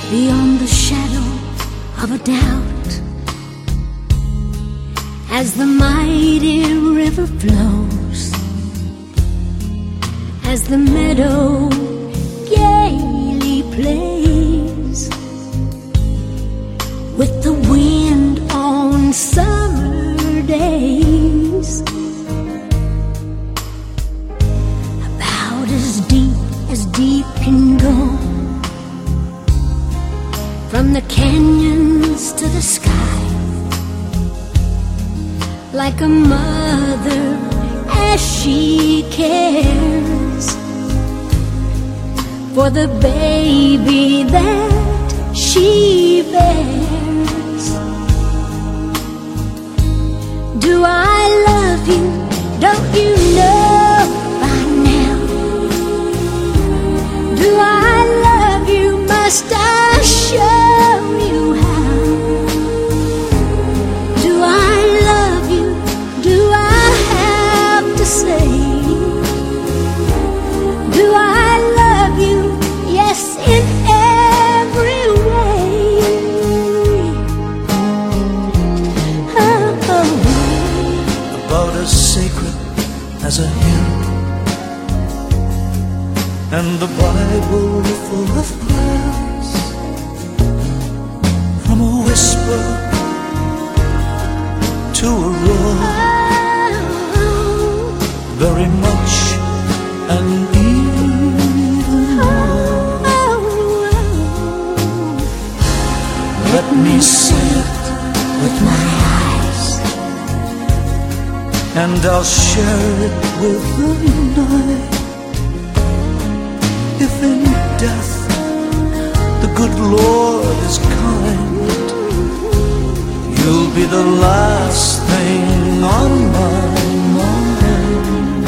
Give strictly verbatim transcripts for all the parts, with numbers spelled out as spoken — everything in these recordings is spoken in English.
beyond the shadow of a doubt, as the mighty river flows, as the meadow gaily plays, with the wind on summer days, about as deep as deep can go, from the canyons to the sky, like a mother as she cares for the baby that she bears. Do I love you? Don't you know by now? Do I love you? Must I show you how? Do I love you? Do I have to say? Do I love you? Yes, in every way. Oh, oh. About as sacred as a hymn, and the Bible full of prayers, from a whisper to a roar, very much and even more. Let me say it with my eyes, and I'll share it with the night. If in death the good Lord is kind, you'll be the last thing on my mind.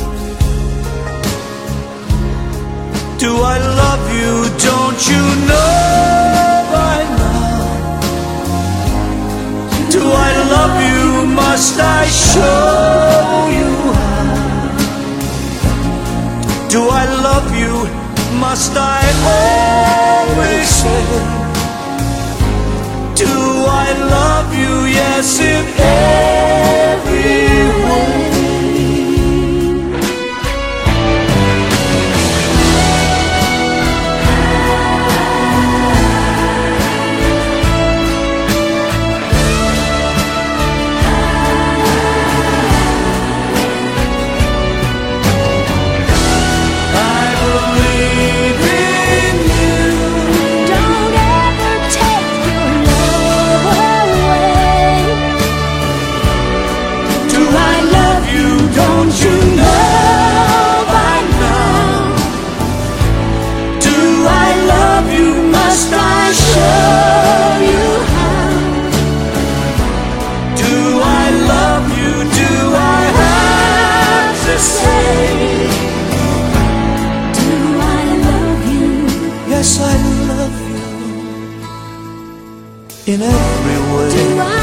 Do I love you? Don't you know by now? Do I love you? Must I show you how? Do I love you? Must I always say? Do I love you? Yes, in every way. Yes, I love you in every way.